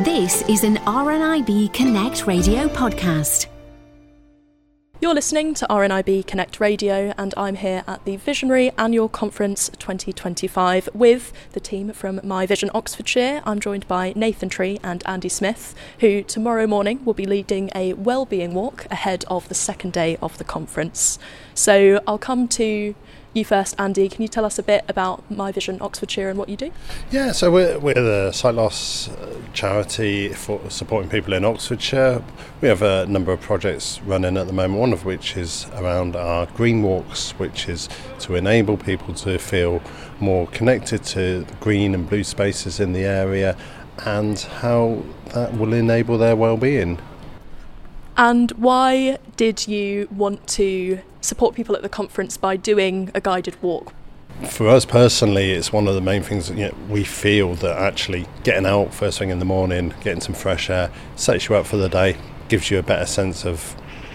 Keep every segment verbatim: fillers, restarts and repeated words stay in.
This is an R N I B Connect Radio podcast. You're listening to R N I B Connect Radio, and I'm here at the Visionary Annual Conference twenty twenty-five with the team from My Vision Oxfordshire. I'm joined by Nathan Tree and Andy Smith, who tomorrow morning will be leading a wellbeing walk ahead of the second day of the conference. So I'll come to you first, Andy. Can you tell us a bit about My Vision Oxfordshire and what you do? Yeah, so we're, we're the sight loss charity for supporting people in Oxfordshire. We have a number of projects running at the moment, one of which is around our green walks, which is to enable people to feel more connected to the green and blue spaces in the area and how that will enable their well-being. And why did you want to support people at the conference by doing a guided walk? For us personally, it's one of the main things that, you know, we feel that actually getting out first thing in the morning, getting some fresh air, sets you up for the day, gives you a better sense of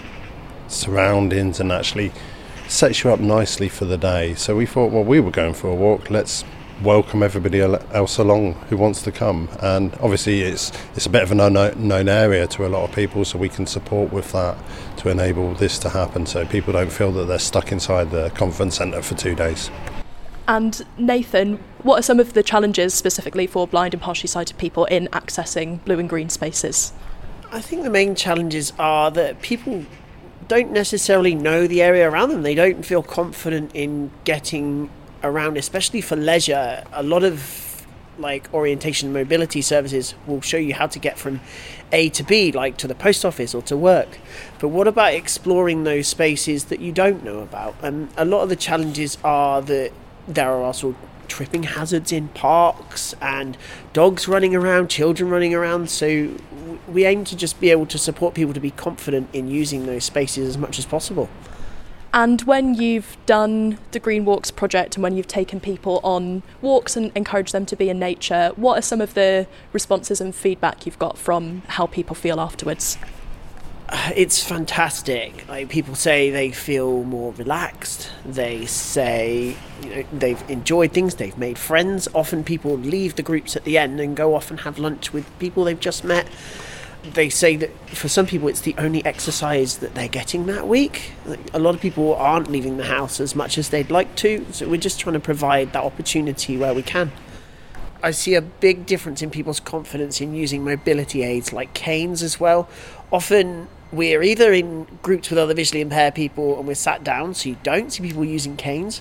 surroundings and actually sets you up nicely for the day. So we thought, well, we were going for a walk, let's welcome everybody else along who wants to come. And obviously it's it's a bit of an unknown area to a lot of people, so we can support with that to enable this to happen so people don't feel that they're stuck inside the conference centre for two days. And Nathan, what are some of the challenges specifically for blind and partially sighted people in accessing blue and green spaces? I think the main challenges are that people don't necessarily know the area around them. They don't feel confident in getting around, especially for leisure. A lot of like orientation and mobility services will show you how to get from A to B, like to the post office or to work. But what about exploring those spaces that you don't know about? And a lot of the challenges are that there are also tripping hazards in parks and dogs running around, children running around. So we aim to just be able to support people to be confident in using those spaces as much as possible. And when you've done the Green Walks project and when you've taken people on walks and encouraged them to be in nature, what are some of the responses and feedback you've got from how people feel afterwards? It's fantastic. Like, people say they feel more relaxed. They say, you know, they've enjoyed things, they've made friends. Often people leave the groups at the end and go off and have lunch with people they've just met. They say that for some people it's the only exercise that they're getting that week. Like, a lot of people aren't leaving the house as much as they'd like to, so we're just trying to provide that opportunity where we can. I see a big difference in people's confidence in using mobility aids like canes as well. Often we're either in groups with other visually impaired people and we're sat down, so you don't see people using canes,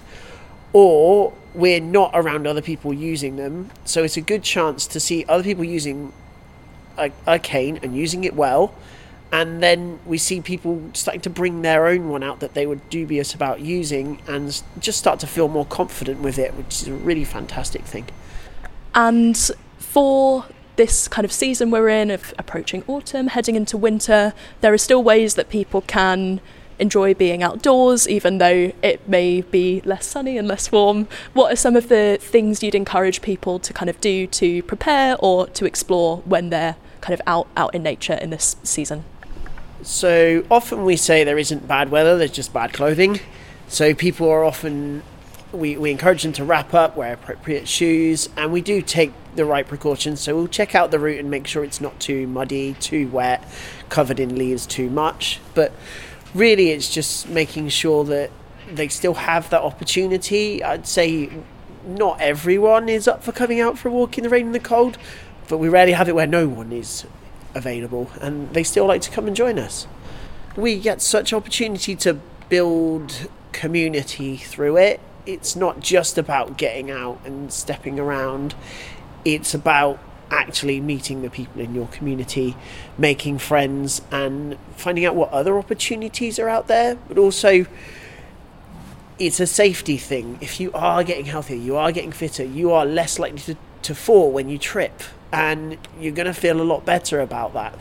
or we're not around other people using them, so it's a good chance to see other people using A, a cane and using it well, and then we see people starting to bring their own one out that they were dubious about using and just start to feel more confident with it, which is a really fantastic thing. And for this kind of season we're in, of approaching autumn, heading into winter, there are still ways that people can enjoy being outdoors, even though it may be less sunny and less warm. What are some of the things you'd encourage people to kind of do to prepare or to explore when they're kind of out, out in nature in this season? So often we say there isn't bad weather, there's just bad clothing. So people are often, we, we encourage them to wrap up, wear appropriate shoes, and we do take the right precautions. So we'll check out the route and make sure it's not too muddy, too wet, covered in leaves too much. But really it's just making sure that they still have that opportunity. I'd say not everyone is up for coming out for a walk in the rain and the cold, but we rarely have it where no one is available and they still like to come and join us. We get such opportunity to build community through it. It's not just about getting out and stepping around. It's about actually meeting the people in your community, making friends and finding out what other opportunities are out there. But also it's a safety thing. If you are getting healthier, you are getting fitter, you are less likely to, to fall when you trip, and you're going to feel a lot better about that.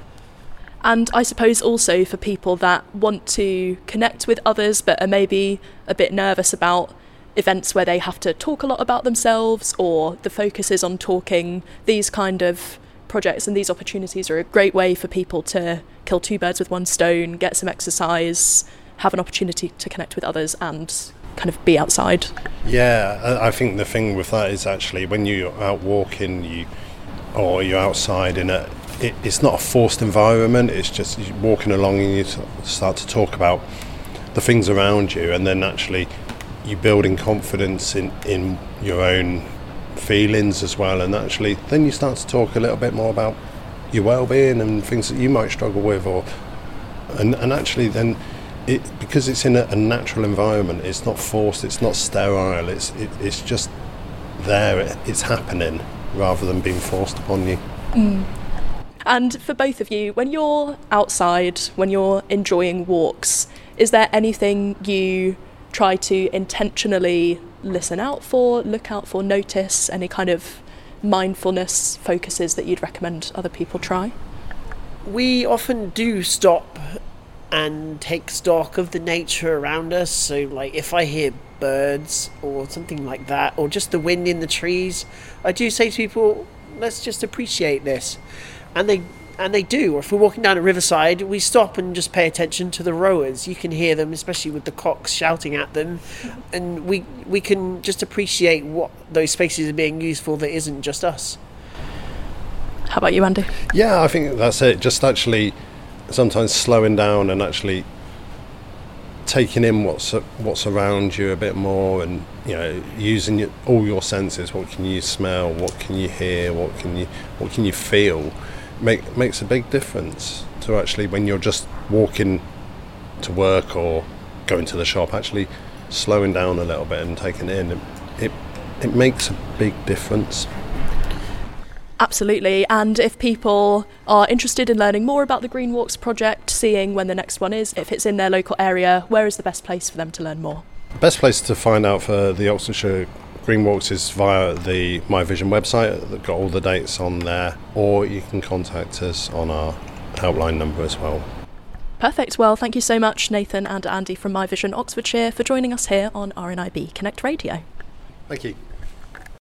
And I suppose also for people that want to connect with others but are maybe a bit nervous about events where they have to talk a lot about themselves, or the focus is on talking, these kind of projects and these opportunities are a great way for people to kill two birds with one stone, get some exercise, have an opportunity to connect with others and kind of be outside. Yeah, I think the thing with that is actually when you're out walking, you or you're outside in a, it, it's not a forced environment, it's just you're walking along and you start to talk about the things around you, and then actually you're building confidence in, in your own feelings as well, and actually then you start to talk a little bit more about your well-being and things that you might struggle with, or and, and actually then it, because it's in a, a natural environment, it's not forced, it's not sterile, it's it, it's just there, it, it's happening rather than being forced upon you. Mm. And for both of you, when you're outside, when you're enjoying walks, is there anything you try to intentionally listen out for, look out for, notice, any kind of mindfulness focuses that you'd recommend other people try? We often do stop and take stock of the nature around us. So like if I hear birds or something like that, or just the wind in the trees, I do say to people, let's just appreciate this. And they and they do. Or if we're walking down a riverside, we stop and just pay attention to the rowers. You can hear them, especially with the cocks shouting at them, and we we can just appreciate what those spaces are being used for that isn't just us. How about you, Andy? Yeah, I think that's it. Just actually sometimes slowing down and actually taking in what's what's around you a bit more, and you know, using your, all your senses. What can you smell? What can you hear? What can you what can you feel? Make makes a big difference to actually when you're just walking to work or going to the shop. Actually, slowing down a little bit and taking it in, it it, it makes a big difference. Absolutely, and if people are interested in learning more about the Green Walks project, seeing when the next one is, if it's in their local area, where is the best place for them to learn more? The best place to find out for the Oxfordshire Green Walks is via the My Vision website. They've got all the dates on there, or you can contact us on our helpline number as well. Perfect. Well, thank you so much, Nathan and Andy from My Vision Oxfordshire, for joining us here on R N I B Connect Radio. Thank you.